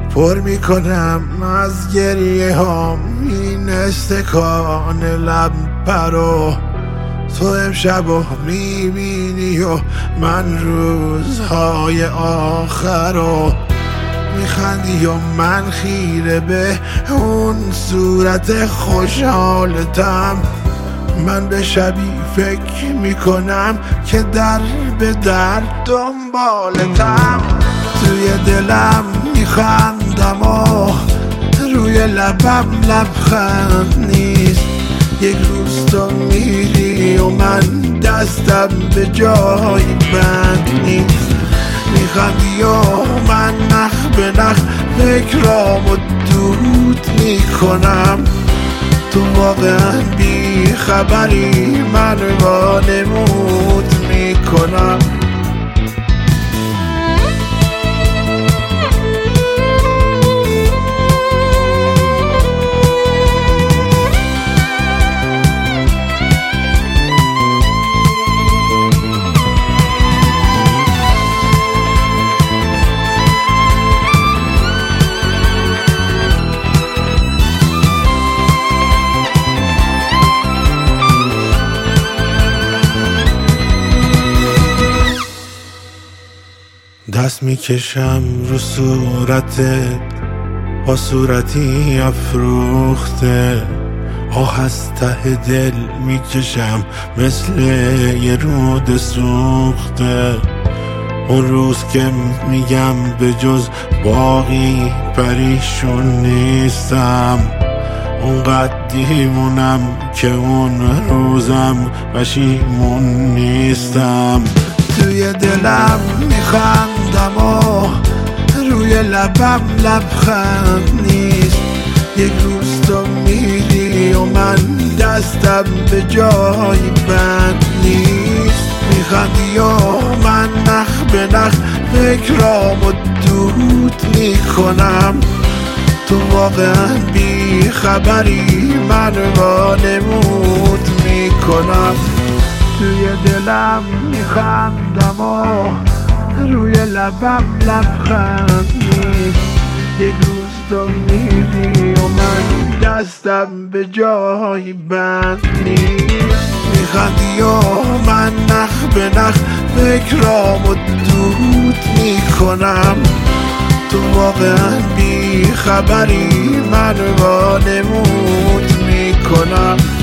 پر میکنم از گریه هام این استکان لب پرو. تو امشب میبینی و من روزهای آخر رو میخندی و من خیره به اون صورت خوشحالتم. من به شبی فکر میکنم که در به در دنبالتم. توی دلم میخندم و روی لبم لبخند نیست. یک روز تو میری و من دستم به جای بند نیست. میخندی و من نخ به نخ فکرامو دود میکنم. تو واقعا بی خبری من وانمود میکنم. دست میکشم رو صورتت با صورتی افروخته. آه از ته دل میکشم مثل یه رود سوخته. اون روز که میگم به جز باقی پریشون نیستم. اونقدر دیوونم که اون روزم پشیمون نیستم. توی دلم میخندم و روی لبم لبخند نیست. یک روز تو میری و من دستم به جای بند نیست. میخندی و من نخ به نخ فکرامو دود میکنم. تو واقعا بی خبری من وانمود میکنم. توی دلم میخندم و روی لبم لبخند نیست. یک روز تو میری و من دستم به جای بند نیست. میخندی و من نخ به نخ فکرامو دود میکنم. تو واقعا بی خبری من وانمود میکنم.